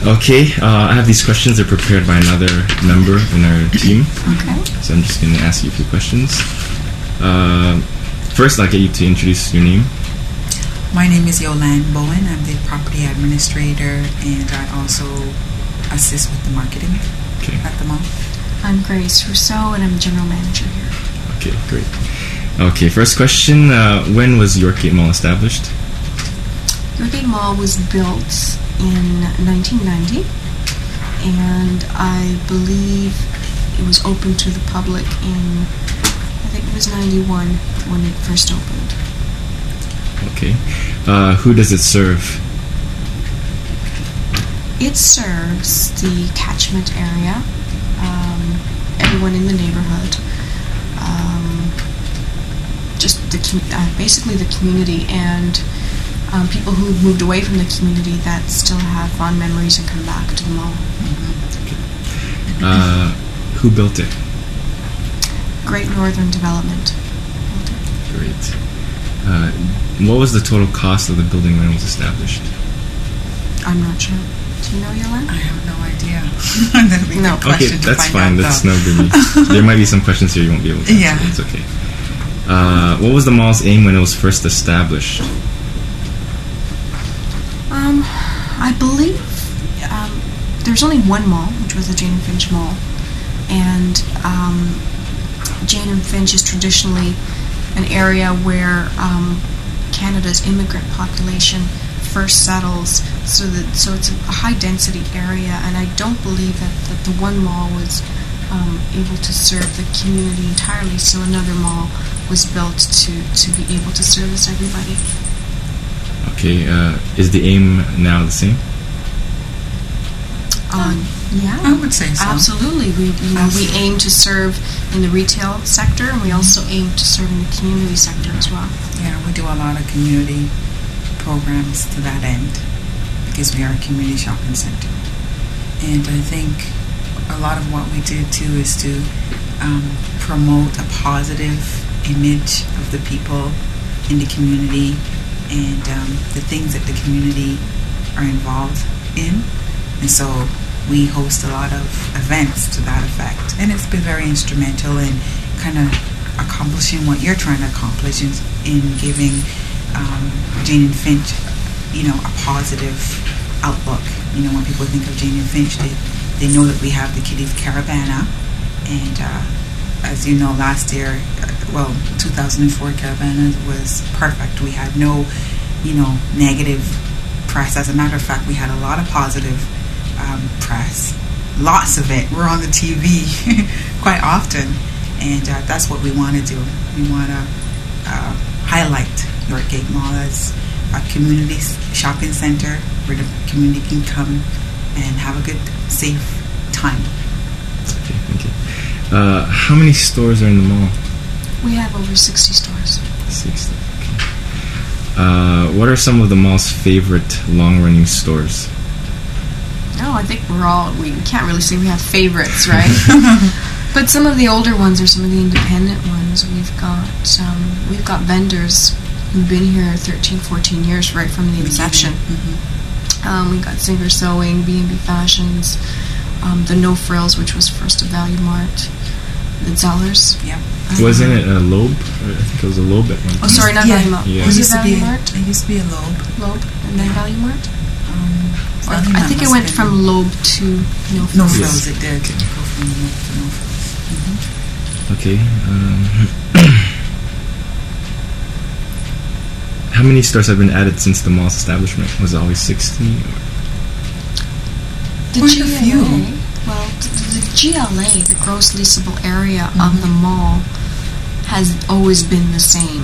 Okay, I have these questions. They're prepared by another member in our team. Okay. So I'm just going to ask you a few questions. First, I'll get you to introduce your name. My name is Yolande Bowen. I'm the property administrator, and I also assist with the marketing at the mall. I'm Grace Rousseau, and I'm general manager here. Okay, great. Okay, first question. When was Yorkgate Mall established? Yorkgate Mall was built in 1990, and I believe it was open to the public in, I think it was 91 when it first opened. Okay. Who does it serve? It serves the catchment area, everyone in the neighborhood, just basically the community, and people who moved away from the community that still have fond memories and come back to the mall. Who built it? Great Northern Development. Great. What was the total cost of the building when it was established? I'm not sure. Do you know, Yolande? I have no idea. That'd be a No. good question Okay, to that's find fine. out, That's though. no biggie. There might be some questions here you won't be able to answer. Yeah. It's okay. What was the mall's aim when it was first established? I believe there's only one mall, which was the Jane and Finch Mall, and Jane and Finch is traditionally an area where Canada's immigrant population first settles, so it's a high density area, and I don't believe that the one mall was able to serve the community entirely, so another mall was built to be able to service everybody. Okay, is the aim now the same? Yeah, I would say so. absolutely. We Absolutely. aim to serve in the retail sector, and we also aim to serve in the community sector as well. Yeah, we do a lot of community programs to that end because we are a community shopping center. And I think a lot of what we do too is to promote a positive image of the people in the community and the things that the community are involved in. And so we host a lot of events to that effect. And it's been very instrumental in kind of accomplishing what you're trying to accomplish in giving Jane and Finch, a positive outlook. When people think of Jane and Finch, they know that we have the Kitty's Caravana. And as you know, last year, 2004 Caravana was perfect. We had no, negative press. As a matter of fact, we had a lot of positive press. Lots of it. We're on the TV quite often. And that's what we want to do. We want to highlight Yorkgate Mall as a community shopping center where the community can come and have a good, safe time. Okay, thank you. How many stores are in the mall? We have over 60 stores. 60. Okay. What are some of the mall's favorite long-running stores? No, I think we can't really say we have favorites, right? But some of the older ones are some of the independent ones. We've got vendors who've been here 13, 14 years right from the inception. Mm-hmm. We got Singer Sewing, B&B Fashions, the No Frills, which was first a Value Mart, the Zellers. Yeah. Wasn't it a Loeb? I think it was a Loeb at one time. Oh, sorry, not Value Mart. Yeah. Was it Value Mart? It used to be a Loeb. Loeb, and then Value Mart? Value I Mart think it must went have from been- Loeb to No Frills. No Frills. It did. Go from Loeb to No Frills. Okay. How many stores have been added since the mall's establishment? Was it always 60? The Quite a GLA, few. well, the GLA, the gross leasable area of the mall, has always been the same.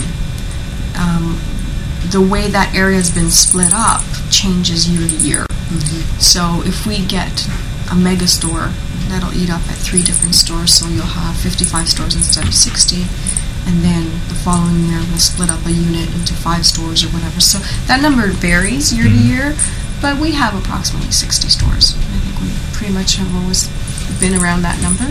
The way that area has been split up changes year to year. So if we get a mega store, that'll eat up at 3 different stores, so you'll have 55 stores instead of 60. And then the following year, we'll split up a unit into 5 stores or whatever. So that number varies year to year, but we have approximately 60 stores. I think we pretty much have always been around that number.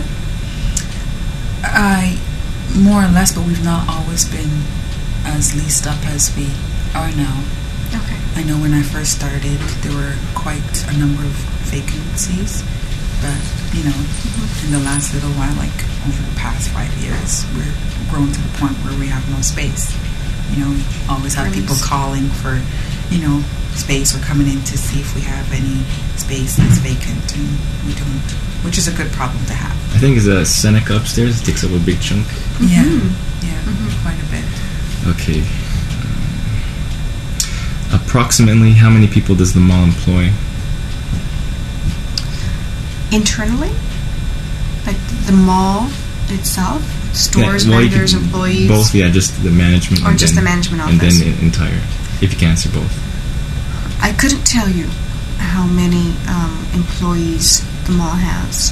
More or less, but we've not always been as leased up as we are now. Okay. I know when I first started, there were quite a number of vacancies. But, you know, in the last little while, like over the past 5 years, we're grown to the point where we have no space. You know, we always have people calling for, you know, space or coming in to see if we have any space that's vacant, and we don't, which is a good problem to have. I think it's a Seneca upstairs. It takes up a big chunk. Yeah, quite a bit. Okay. Approximately how many people does the mall employ? Internally? Like the mall itself? Stores, vendors, employees? Both, yeah, just the management. Or just the management office? And then entire, if you can answer both. I couldn't tell you how many employees the mall has.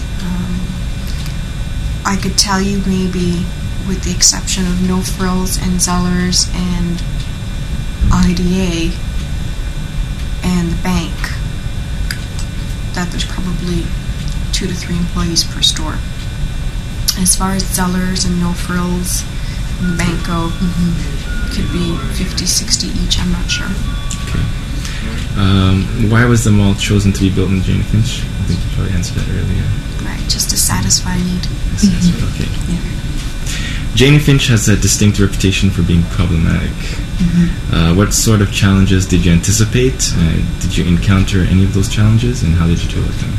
I could tell you maybe, with the exception of No Frills and Zellers and IDA and the bank, that there's probably 2 to 3 employees per store. As far as Zellers and No Frills and the bank go, could be 50, 60 each, I'm not sure. Okay. Why was the mall chosen to be built in Jane Finch? I think you probably answered that earlier. Right, just to satisfy a need. Okay. Yeah. Jane Finch has a distinct reputation for being problematic. What sort of challenges did you anticipate? Did you encounter any of those challenges, and how did you deal with them?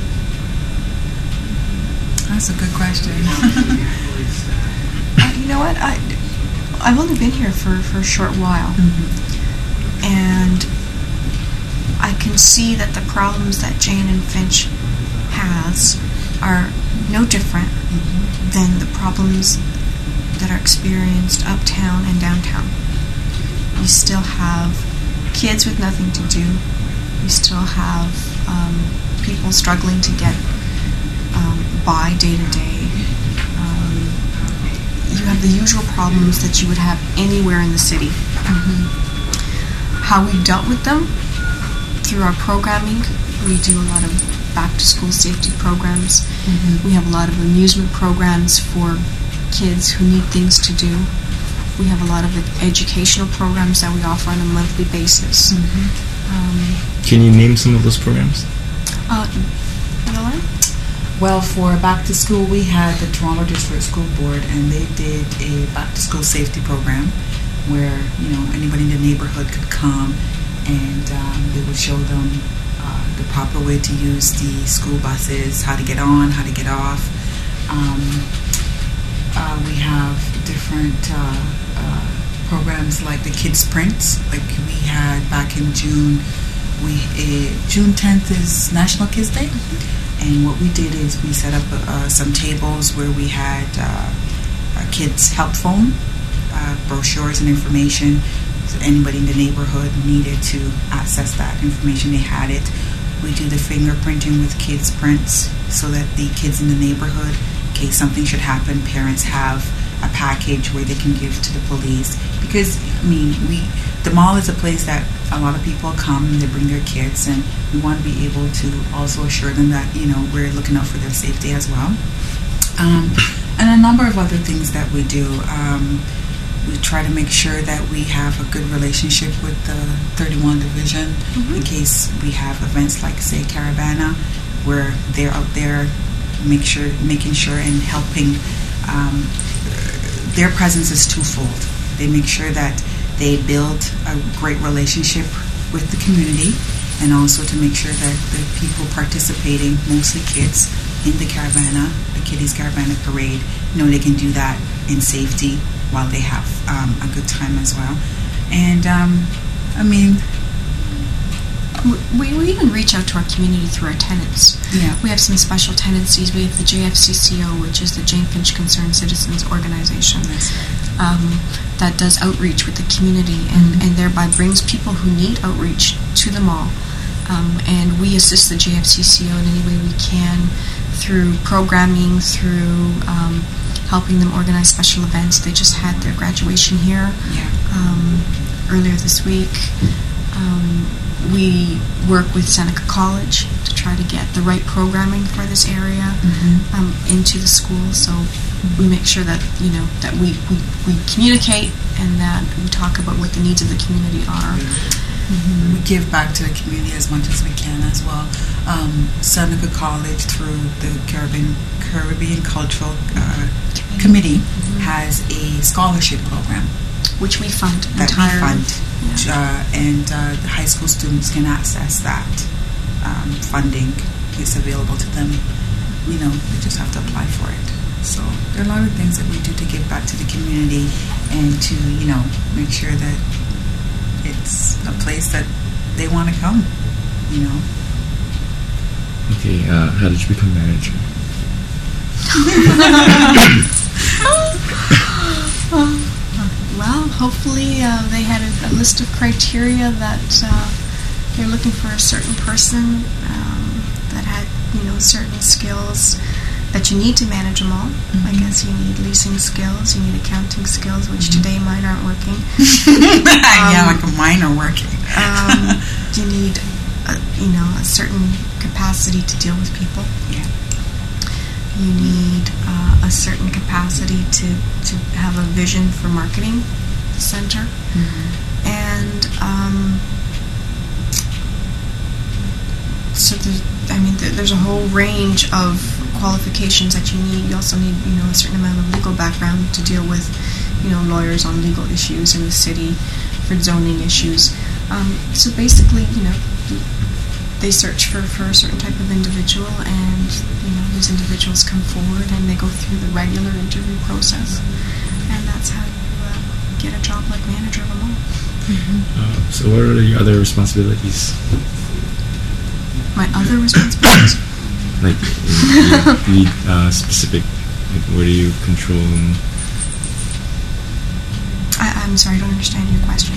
That's a good question. You know what? I've only been here for a short while, and I can see that the problems that Jane and Finch has are no different than the problems that are experienced uptown and downtown. We still have kids with nothing to do. We still have people struggling to get by day to day. You have the usual problems that you would have anywhere in the city. How we've dealt with them? Through our programming. We do a lot of back-to-school safety programs. We have a lot of amusement programs for kids who need things to do. We have a lot of educational programs that we offer on a monthly basis. Can you name some of those programs? Well, for back to school, we had the Toronto District School Board, and they did a back to school safety program where, you know, anybody in the neighborhood could come, and they would show them the proper way to use the school buses, how to get on, how to get off. We have different programs like the Kids Sprints. Like we had back in June, June 10th is National Kids Day. And what we did is we set up some tables where we had a kids' help phone, brochures and information. So anybody in the neighborhood needed to access that information, they had it. We do the fingerprinting with Kids Prints so that the kids in the neighborhood, in case something should happen, parents have a package where they can give to the police. Because, I mean, the mall is a place that a lot of people come and they bring their kids, and we want to be able to also assure them that, you know, we're looking out for their safety as well. And a number of other things that we do. We try to make sure that we have a good relationship with the 31 Division in case we have events like, say, Caravana, where they're out there making sure and helping. Their presence is twofold. They make sure that they build a great relationship with the community, and also to make sure that the people participating, mostly kids, in the Caravana, the Kiddies Caravana Parade, you know, they can do that in safety while they have a good time as well. And, I mean, we even reach out to our community through our tenants. Yeah. We have some special tenancies. We have the JFCCO, which is the Jane Finch Concerned Citizens Organization. That's right. That does outreach with the community and thereby brings people who need outreach to the mall. And we assist the JFCCO in any way we can through programming, through helping them organize special events. They just had their graduation here earlier this week. We work with Seneca College to try to get the right programming for this area into the school. So we make sure that, you know, that we communicate and that we talk about what the needs of the community are. We give back to the community as much as we can as well. Seneca College, through the Caribbean Cultural Committee, has a scholarship program which we fund that entirely. we fund, and the high school students can access that funding. It's available to them. They just have to apply for it. So there are a lot of things that we do to give back to the community and to make sure that it's a place that they want to come. Okay, how did you become manager? Well, hopefully they had a list of criteria that they're looking for a certain person that had certain skills that you need to manage them all. I guess you need leasing skills, you need accounting skills, which today mine aren't working. Mine are working. You need a certain capacity to deal with people. Yeah. You need a certain capacity to have a vision for marketing the center. And so there's a whole range of qualifications that you need. You also need a certain amount of legal background to deal with lawyers on legal issues in the city, for zoning issues. So basically they search for a certain type of individual, and these individuals come forward and they go through the regular interview process, and that's how you get a job like manager of them all. So what are your other responsibilities? My other responsibilities? Like lead specific, what do you control? I'm sorry, I don't understand your question.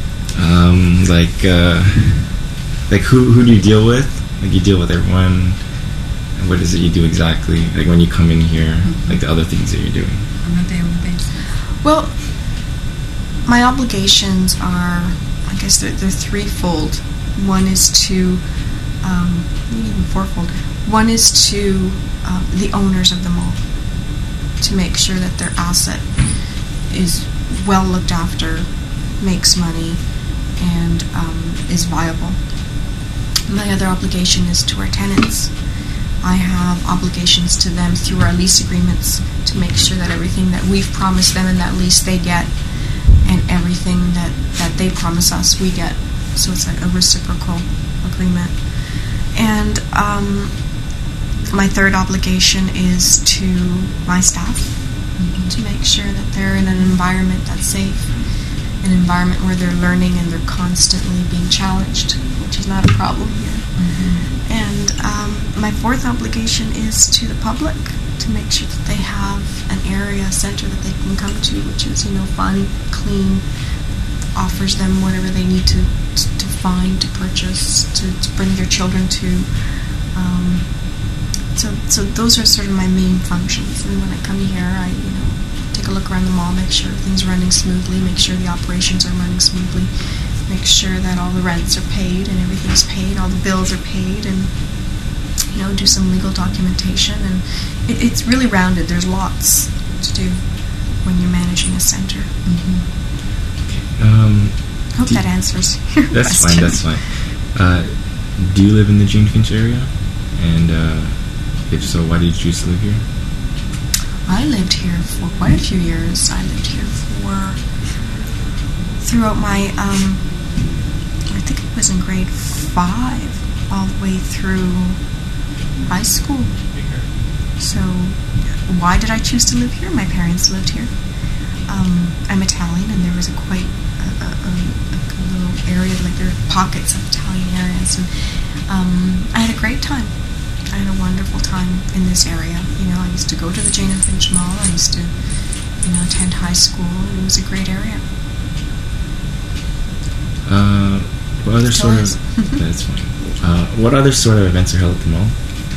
Like who do you deal with? Like you deal with everyone. And what is it you do exactly? Like when you come in here, like the other things that you're doing. On a daily basis. Well, my obligations are, I guess they're threefold. One is to, maybe even fourfold. One is to the owners of the mall, to make sure that their asset is well looked after, makes money, and is viable. My other obligation is to our tenants. I have obligations to them through our lease agreements to make sure that everything that we've promised them in that lease they get, and everything that they promise us we get. So it's a reciprocal agreement. And my third obligation is to my staff, to make sure that they're in an environment that's safe, an environment where they're learning and they're constantly being challenged, which is not a problem here. And my fourth obligation is to the public, to make sure that they have an area, a center that they can come to, which is fun, clean, offers them whatever they need to find, to purchase, to bring their children to. So those are sort of my main functions. And when I come here, I take a look around the mall, make sure everything's running smoothly, make sure the operations are running smoothly, make sure that all the rents are paid and everything's paid, all the bills are paid, and do some legal documentation. And it's really rounded. There's lots to do when you're managing a center. Hope that answers your question. That's fine. Do you live in the Jane Finch area? And if so, why did you choose to live here? I lived here for quite a few years. I lived here throughout my, I think it was in grade 5, all the way through high school. So why did I choose to live here? My parents lived here. I'm Italian, and there was a little area, like there are pockets of Italian areas, and I had a great time. I had a wonderful time in this area. I used to go to the Jane and Finch Mall. I used to, attend high school, and it was a great area. What other sort of that's fine. What other sort of events are held at the mall?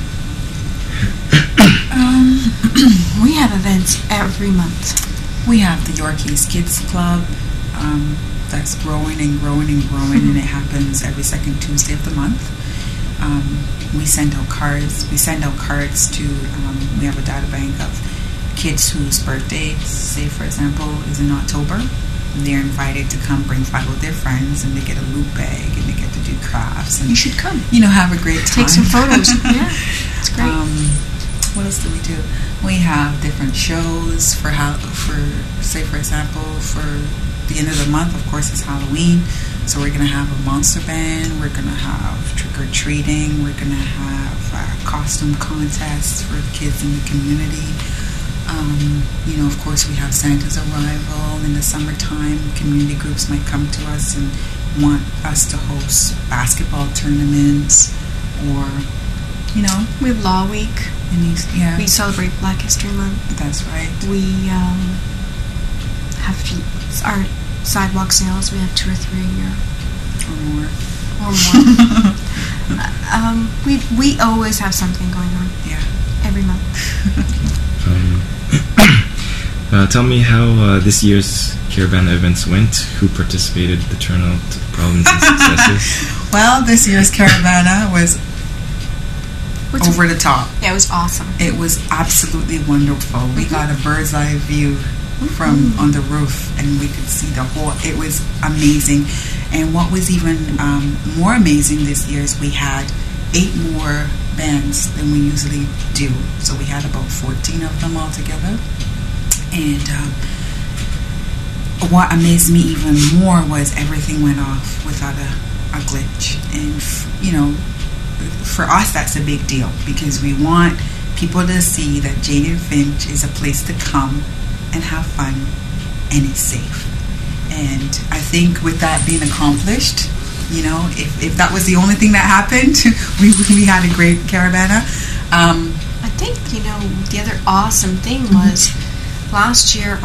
We have events every month. We have the Yorkies Kids Club that's growing and growing and growing, and it happens every second Tuesday of the month. We send out cards. We send out cards to, we have a data bank of kids whose birthdays, say for example, is in October. they're invited to come bring 5 of their friends, and they get a loot bag, and they get to do crafts. And You should come. have a great time. Take some photos. Yeah, it's great. What else do we do? We have different shows for say for example, for the end of the month, of course, it's Halloween. So we're going to have a monster band. We're going to have trick-or-treating. We're going to have costume contests for the kids in the community. Of course, we have Santa's arrival. In the summertime, community groups might come to us and want us to host basketball tournaments, or, We have Law Week. Yeah. We celebrate Black History Month. That's right. We have our sidewalk sales. We have 2 or 3 a year. Or more. We always have something going on. Yeah. Every month. Tell me how this year's Caravana events went. Who participated, the turnout, problems and successes? Well, this year's Caravana was over the top. Yeah, it was awesome. It was absolutely wonderful. We got a bird's eye view from on the roof, and we could see the whole. It was amazing. And what was even more amazing this year is we had 8 more bands than we usually do. So we had about 14 of them all together. And what amazed me even more was everything went off without a glitch. And for us, that's a big deal, because we want people to see that Jane and Finch is a place to come and have fun, and it's safe. And I think with that being accomplished, if that was the only thing that happened, we had a great Caravana. I think the other awesome thing was last year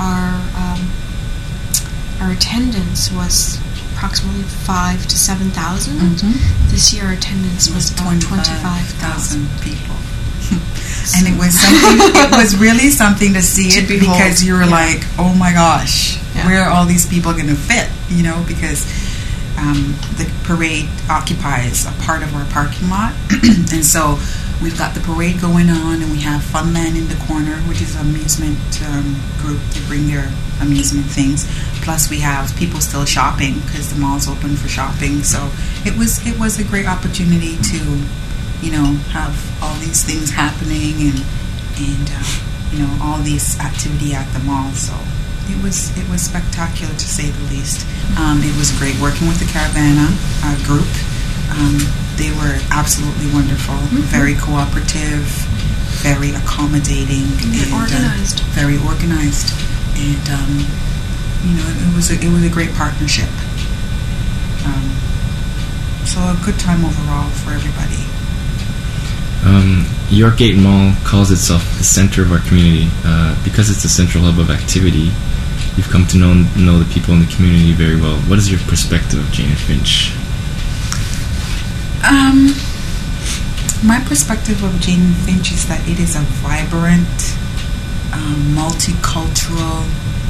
our attendance was approximately 5,000 to 7,000. This year our attendance was about 25,000 people. And it was really something to see it, because you were like, oh my gosh, where are all these people going to fit? Because the parade occupies a part of our parking lot. And so we've got the parade going on, and we have Funland in the corner, which is an amusement group to bring their amusement things. Plus we have people still shopping, because the mall's open for shopping. So it was a great opportunity to have all these things happening and all these activity at the mall. So it was spectacular, to say the least. It was great working with the Caravana group. They were absolutely wonderful, very cooperative, very accommodating, and organized. Very organized, and it was a great partnership. So a good time overall for everybody. Yorkgate Mall calls itself the center of our community. Because it's a central hub of activity, you've come to know the people in the community very well. What is your perspective of Jane and Finch? My perspective of Jane and Finch is that it is a vibrant, multicultural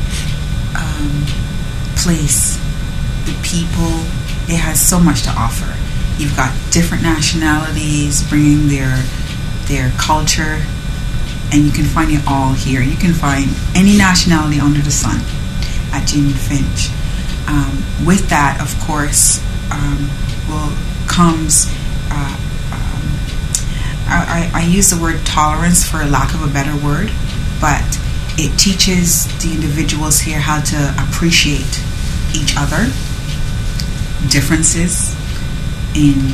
place. The people, it has so much to offer. You've got different nationalities bringing their culture, and you can find it all here. You can find any nationality under the sun at Jane and Finch. With that, of course, comes I use the word tolerance for lack of a better word, but it teaches the individuals here how to appreciate each other, differences in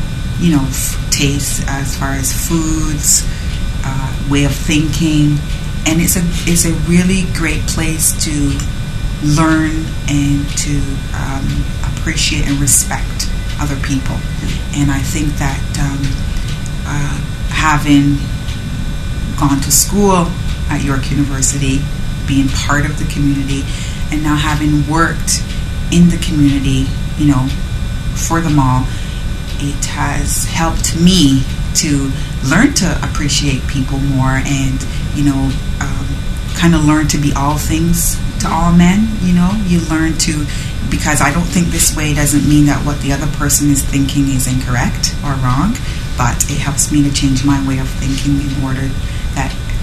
taste as far as foods, way of thinking, and it's a really great place to learn and to appreciate and respect other people. And I think that having gone to school at York University, being part of the community, and now having worked in the community, for the mall, it has helped me to learn to appreciate people more, and kind of learn to be all things to all men. You learn to, because I don't think this way doesn't mean that what the other person is thinking is incorrect or wrong, but it helps me to change my way of thinking in order that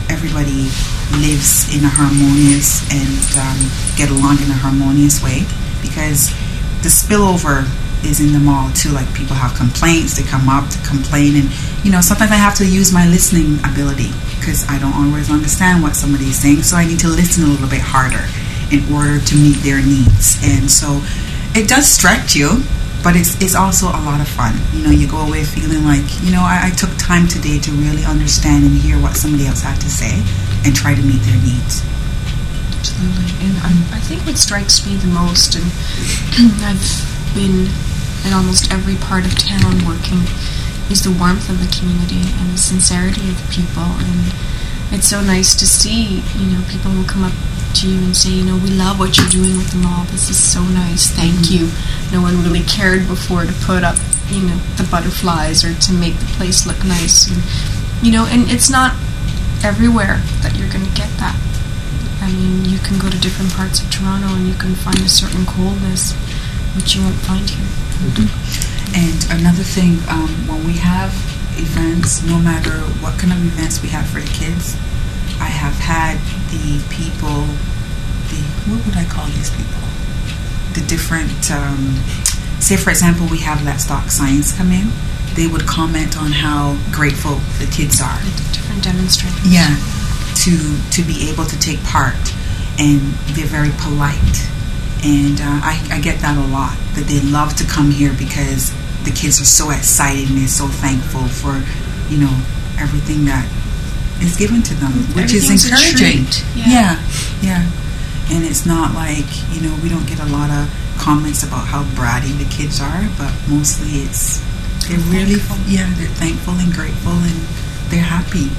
everybody lives in a harmonious and get along in a harmonious way, because the spillover is in the mall too. Like, people have complaints, they come up to complain, and sometimes I have to use my listening ability, because I don't always understand what somebody is saying, so I need to listen a little bit harder in order to meet their needs. And so it does stretch you, but it's also a lot of fun. You go away feeling like, I took time today to really understand and hear what somebody else had to say and try to meet their needs. Absolutely. And I think what strikes me the most, and I've been in almost every part of town working, is the warmth of the community and the sincerity of the people. And it's so nice to see, people will come up to you and say, we love what you're doing with the mall. This is so nice. Thank you. No one really cared before to put up, the butterflies or to make the place look nice. And, and it's not everywhere that you're going to get that. I mean, you can go to different parts of Toronto and you can find a certain coldness which you won't find here. And another thing, when we have events, no matter what kind of events we have for the kids, I have had the people, what would I call these people? The different, say for example, we have Let's Talk Science come in. They would comment on how grateful the kids are. The different demonstrators. Yeah, to be able to take part, and they're very polite. And I get that a lot, that they love to come here because the kids are so excited and they're so thankful for, everything that is given to them, which is encouraging. Yeah. And it's not like, we don't get a lot of comments about how bratty the kids are, but mostly they're really thankful. They're thankful and grateful, and they're happy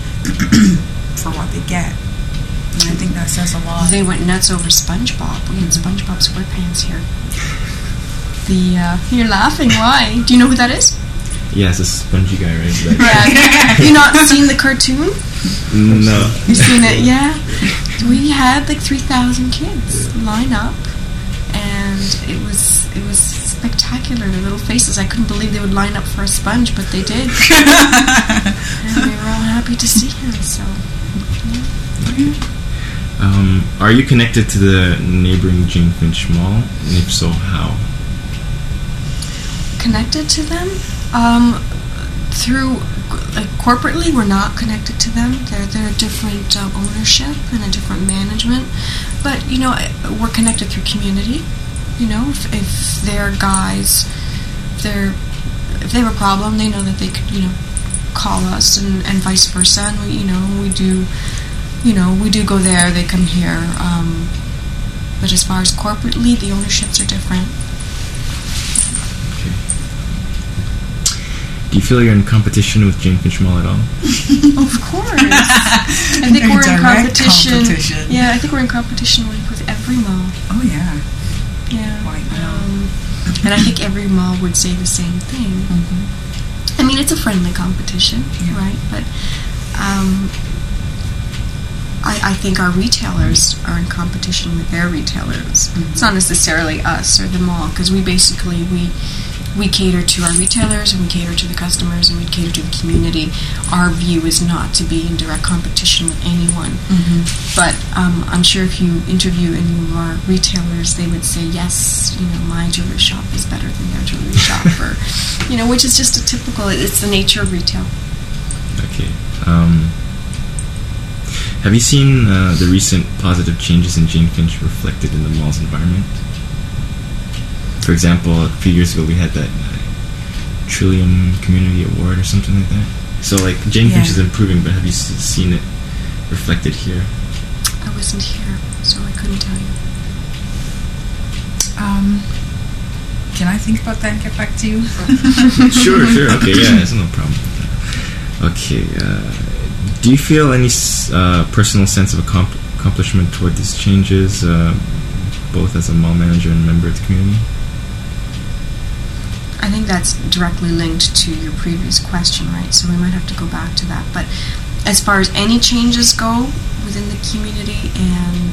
for what they get. And I think that says a lot. They went nuts over SpongeBob. We had SpongeBob SquarePants here. You're laughing. Why? Do you know who that is? Yeah, it's a spongy guy, right? Yeah. Have you not seen the cartoon? No. You've seen it, yeah? We had like 3,000 kids line up, and it was spectacular. Their little faces. I couldn't believe they would line up for a sponge, but they did. And we were all happy to see him. So, yeah. Are you connected to the neighboring Jane Finch Mall? And if so, how? Connected to them? Through, corporately, we're not connected to them. They're a different ownership and a different management. But, we're connected through community. If they're guys, if they have a problem, they know that they could, call us, and vice versa. And we do go there, they come here. But as far as corporately, the ownerships are different. Do you feel you're in competition with Jane Finch Mall at all? Of course. I think we're in competition. Yeah, I think we're in competition with every mall. Oh, yeah. Yeah. And I think every mall would say the same thing. Mm-hmm. I mean, it's a friendly competition, right? But I think our retailers are in competition with their retailers. Mm-hmm. It's not necessarily us or the mall, because we cater to our retailers, and we cater to the customers, and we cater to the community. Our view is not to be in direct competition with anyone. Mm-hmm. But I'm sure if you interview any of our retailers, they would say, yes, my jewelry shop is better than their jewelry shop, or, which is just it's the nature of retail. Okay. Have you seen the recent positive changes in Jane Finch reflected in the mall's environment? For example, a few years ago we had that Trillium Community Award or something like that. So, Jane Finch is improving, but have you seen it reflected here? I wasn't here, so I couldn't tell you. Can I think about that and get back to you? Sure. Okay, yeah, there's no problem with that. Okay, do you feel any personal sense of accomplishment toward these changes, both as a mall manager and member of the community? I think that's directly linked to your previous question, right? So we might have to go back to that. But as far as any changes go within the community, and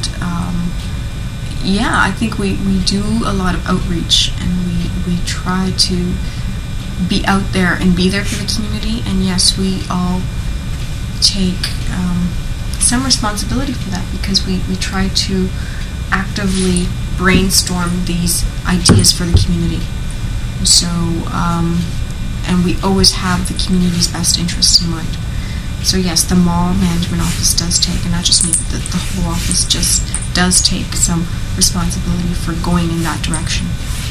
I think we do a lot of outreach, and we try to be out there and be there for the community. And yes, we all take some responsibility for that, because we try to actively brainstorm these ideas for the community. So, and we always have the community's best interests in mind. So yes, the mall management office does take, and not just me, but the whole office just does take some responsibility for going in that direction.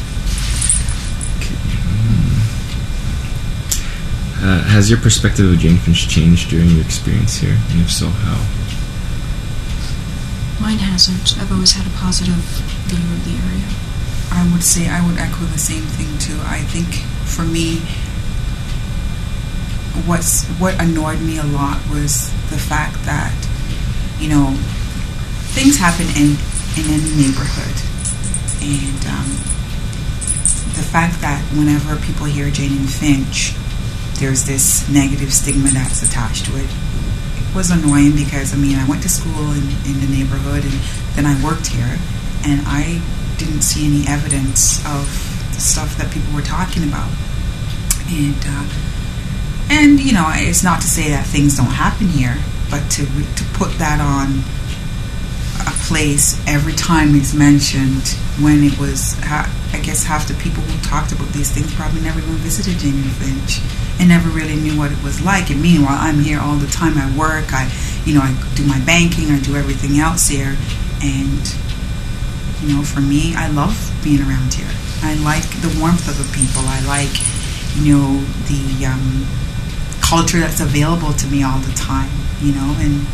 Has your perspective of Jane Finch changed during your experience here? And if so, how? Mine hasn't. I've always had a positive view of the area. I would say I would echo the same thing too. I think for me, what annoyed me a lot was the fact that, you know, things happen in any neighborhood, and the fact that whenever people hear Jane and Finch, there's this negative stigma that's attached to it. It was annoying because, I mean, I went to school in the neighborhood, and then I worked here, and I didn't see any evidence of the stuff that people were talking about. And you know, it's not to say that things don't happen here, but to put that on a place every time it's mentioned, when it was, I guess half the people who talked about these things probably never even visited Jane and Finch and never really knew what it was like. And meanwhile, I'm here all the time. I work, I do my banking, I do everything else here, and you know, for me, I love being around here. I like the warmth of the people. I like, you know, the culture that's available to me all the time, you know, and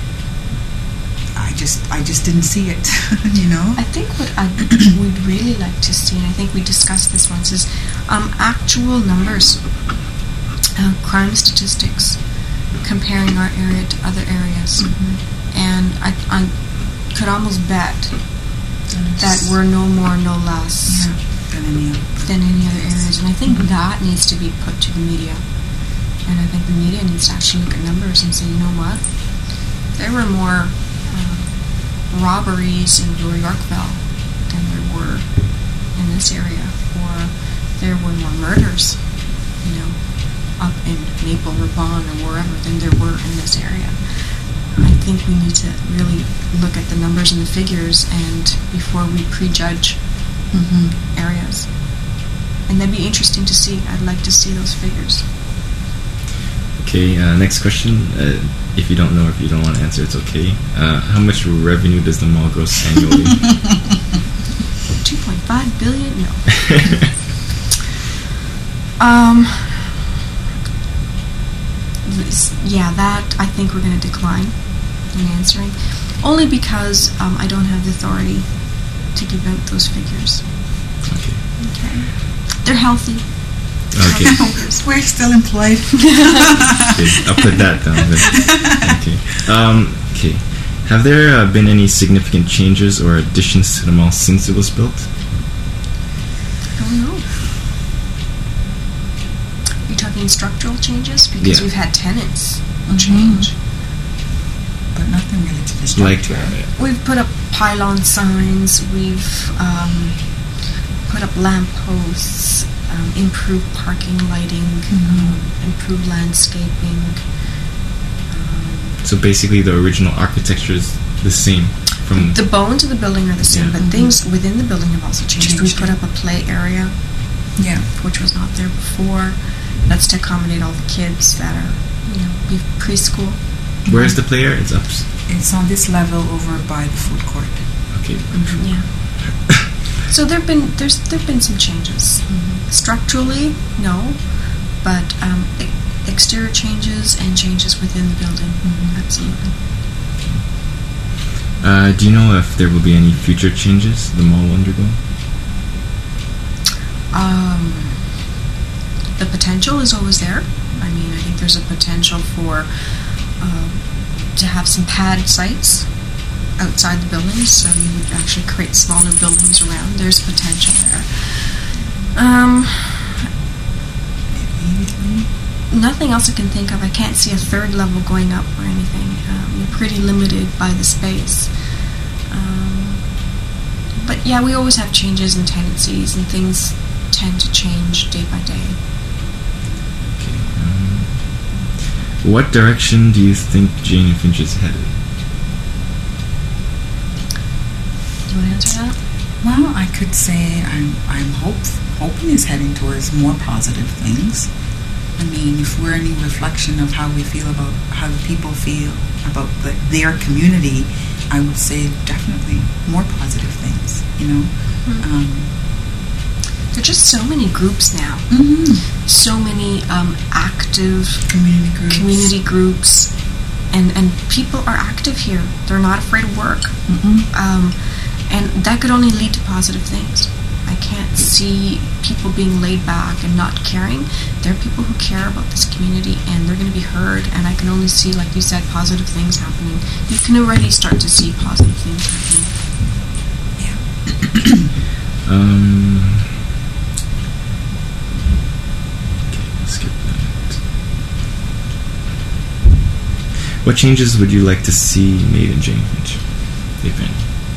I just didn't see it, you know. I think what I would really like to see, and I think we discussed this once, is actual numbers, crime statistics, comparing our area to other areas. Mm-hmm. And I could almost bet that we're no more, no less than any other areas. And I think that needs to be put to the media. And I think the media needs to actually look at numbers and say, you know what? There were more robberies in Bloor Yorkville than there were in this area. Or there were more murders, you know, up in Maple or Vaughan or wherever than there were in this area. I think we need to really look at the numbers and the figures and before we prejudge areas. And that'd be interesting to see. I'd like to see those figures. Okay, next question. If you don't know or if you don't want to answer, it's okay. How much revenue does the mall gross annually? 2.5 billion? No. Yeah, that I think we're going to decline in answering. Only because I don't have the authority to give out those figures. Okay. They're healthy. Okay. We're still employed. Okay, I'll put that down then. Okay. Have there been any significant changes or additions to the mall since it was built? I don't know. You're talking structural changes? Because we've had tenants change. But nothing really to the structure. We've put up pylon signs. We've put up lampposts. Improved parking lighting, improved landscaping. So basically the original architecture is the same? From the bones of the building are the same, but things within the building have also changed. We put up a play area, which was not there before. That's to accommodate all the kids that are, we've preschool. Where's the play area? It's up? It's on this level over by the food court. Okay. Yeah. So there've been some changes. Structurally, no, but exterior changes and changes within the building, absolutely. Do you know if there will be any future changes the mall will undergo? The potential is always there. I mean, I think there's a potential for to have some pad sites outside the buildings, so you would actually create smaller buildings around. There's potential there. Nothing else I can think of. I can't see a third level going up or anything. You're pretty limited by the space. But yeah, we always have changes and tendencies, and things tend to change day by day. Okay. What direction do you think Jane and Finch is headed? answer that? Well, I could say I'm hoping it's heading towards more positive things. I mean, if we're any reflection of how we feel about how the people feel about their community, I would say definitely more positive things, you know. There are just so many groups now. So many active community groups. And people are active here. They're not afraid of work. And that could only lead to positive things. I can't see people being laid back and not caring. There are people who care about this community, and they're going to be heard, and I can only see, like you said, positive things happening. You can already start to see positive things happening. Okay, let's skip that. What changes would you like to see made in Jane Finch, if any?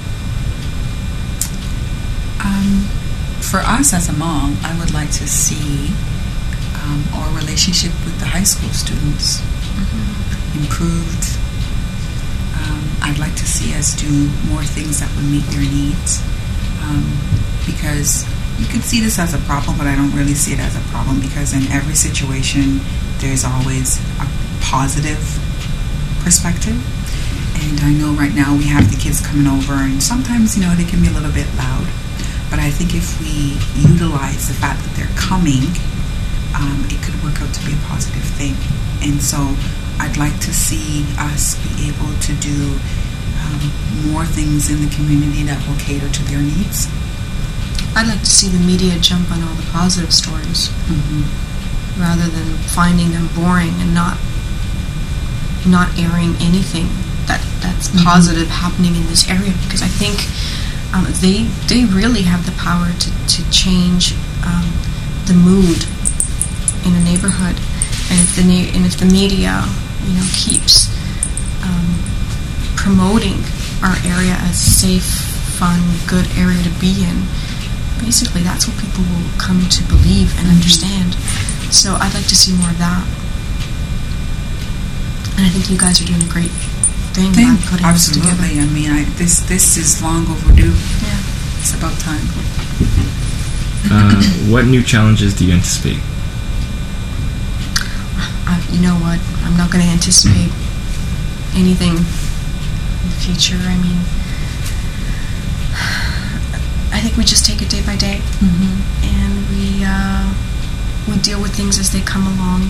For us as a mom, I would like to see our relationship with the high school students improved. I'd like to see us do more things that would meet their needs, because you can see this as a problem, but I don't really see it as a problem, because in every situation there's always a positive perspective. And I know right now we have the kids coming over, and sometimes, you know, they can be a little bit loud. But I think if we utilize the fact that they're coming, it could work out to be a positive thing. And so I'd like to see us be able to do more things in the community that will cater to their needs. I'd like to see the media jump on all the positive stories rather than finding them boring and not airing anything that's positive happening in this area, because I think they really have the power to change the mood in a neighborhood, and if the media, you know, keeps promoting our area as a safe, fun, good area to be in, basically that's what people will come to believe and understand. So I'd like to see more of that, and I think you guys are doing a great thing by putting this together. Absolutely. I mean, this is long overdue. Yeah. It's about time. What new challenges do you anticipate? You know what? I'm not going to anticipate anything in the future. I mean, I think we just take it day by day, and we deal with things as they come along.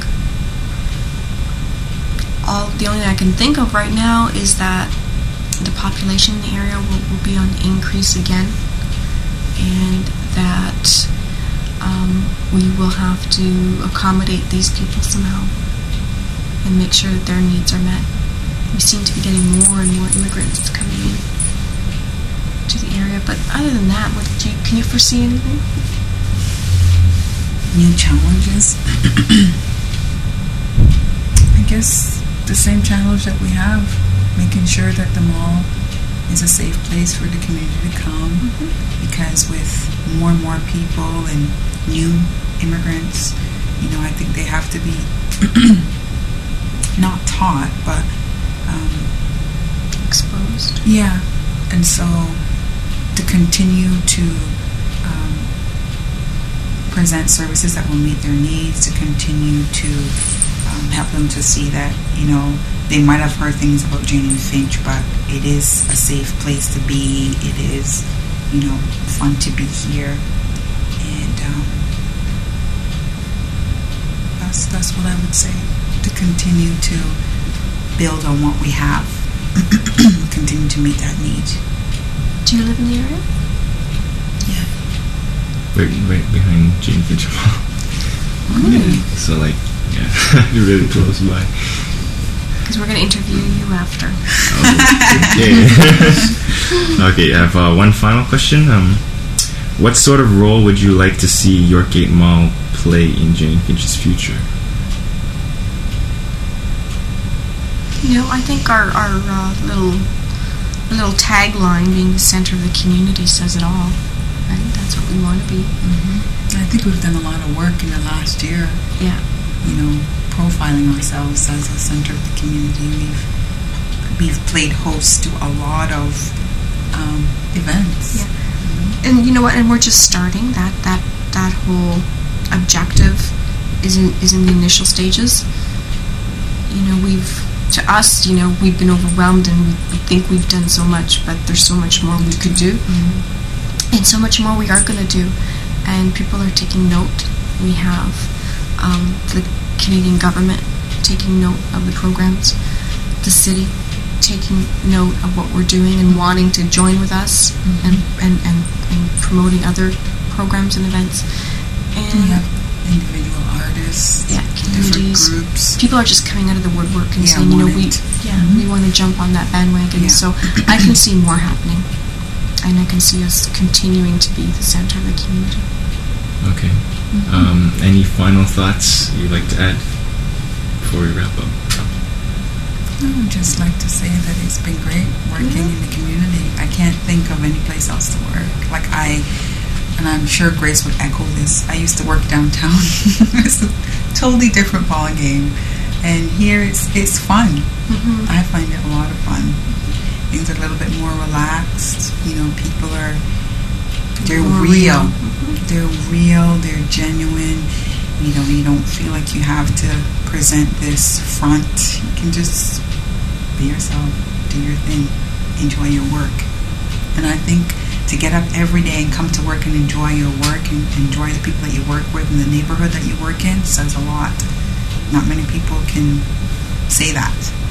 The only thing I can think of right now is that the population in the area will be on increase again, and that we will have to accommodate these people somehow and make sure that their needs are met. We seem to be getting more and more immigrants coming in to the area, but other than that, can you foresee anything? New challenges? I guess the same challenge that we have, making sure that the mall is a safe place for the community to come, because with more and more people and new immigrants, you know, I think they have to be not taught, but exposed. Yeah, and so to continue to present services that will meet their needs, to continue to help them to see that, you know, they might have heard things about Jane and Finch, but it is a safe place to be. It is, you know, fun to be here, and that's what I would say. To continue to build on what we have, continue to meet that need. Do you live in the area? Yeah. Right behind Jane Finch Mall. Really? Yeah, so like, yeah, really close by. Because we're going to interview you after. Okay, I have one final question. What sort of role would you like to see Yorkgate Mall play in Jane Finch's future? You know, I think our little tagline, being the center of the community, says it all. I think that's what we want to be. I think we've done a lot of work in the last year. Yeah. You know, profiling ourselves as a center of the community. We've played host to a lot of events. Yeah. And you know what? And we're just starting. That whole objective is in the initial stages. You know, we've been overwhelmed, and we think we've done so much, but there's so much more we could do, and so much more we are going to do. And people are taking note. We have the Canadian government taking note of the programs, the city taking note of what we're doing and wanting to join with us, and promoting other programs and events. And we have individual artists, communities, different groups. People are just coming out of the woodwork and saying, you know, we want to jump on that bandwagon. Yeah. So I can see more happening, and I can see us continuing to be the center of the community. Okay. Any final thoughts you'd like to add before we wrap up? I would just like to say that it's been great working in the community. I can't think of any place else to work. And I'm sure Grace would echo this. I used to work downtown. It's a totally different ball game, and here it's fun. I find it a lot of fun. Things are a little bit more relaxed. You know, people they're real. They're real. They're genuine. You know, you don't feel like you have to present this front. You can just be yourself, do your thing, enjoy your work. And I think to get up every day and come to work and enjoy your work and enjoy the people that you work with and the neighborhood that you work in says a lot. Not many people can say that.